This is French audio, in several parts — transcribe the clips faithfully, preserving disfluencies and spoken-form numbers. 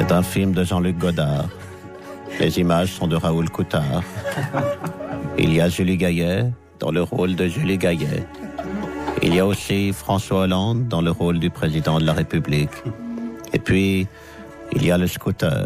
C'est un film de Jean-Luc Godard. Les images sont de Raoul Coutard. Il y a Julie Gaillet dans le rôle de Julie Gaillet. Il y a aussi François Hollande dans le rôle du président de la République. Et puis, il y a le scooter.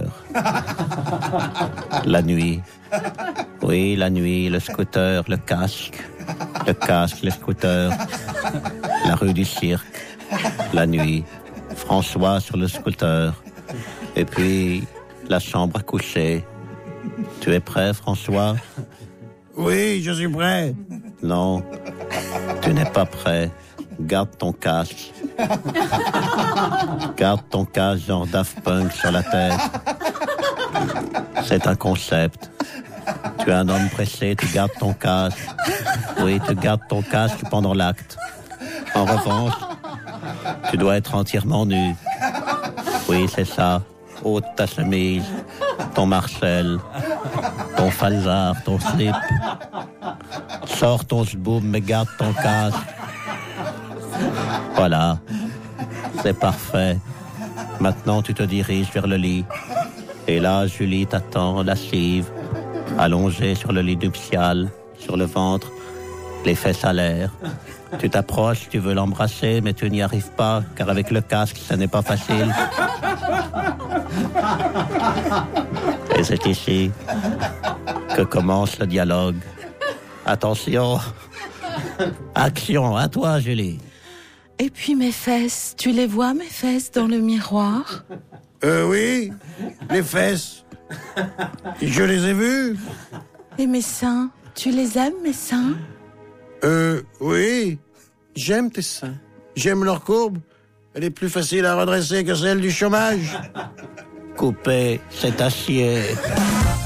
La nuit. Oui, la nuit, le scooter, le casque. Le casque, le scooter. La rue du Cirque. La nuit. François sur le scooter. Et puis, la chambre à coucher. Tu es prêt, François? Oui, je suis prêt. Non, tu n'es pas prêt. Garde ton casque. Garde ton casque genre Daft Punk sur la tête. C'est un concept. Tu es un homme pressé, tu gardes ton casque. Oui, tu gardes ton casque pendant l'acte. En revanche, tu dois être entièrement nu. Oui, c'est ça. Ôte ta chemise, ton Marcel, ton falzar, ton slip. Sors ton sboum, mais garde ton casque. Voilà, c'est parfait. Maintenant, tu te diriges vers le lit. Et là, Julie t'attend, lascive, allongée sur le lit nuptial, sur le ventre, les fesses à l'air. Tu t'approches, tu veux l'embrasser, mais tu n'y arrives pas, car avec le casque, ça n'est pas facile. Et c'est ici que commence le dialogue. Attention. Action, à toi, Julie. Et puis mes fesses, tu les vois, mes fesses, dans le miroir? Euh, oui, les fesses. Je les ai vues. Et mes seins, tu les aimes, mes seins? Euh, oui. J'aime tes seins. J'aime leur courbe. Elle est plus facile à redresser que celle du chômage. Coupé, c'est acier.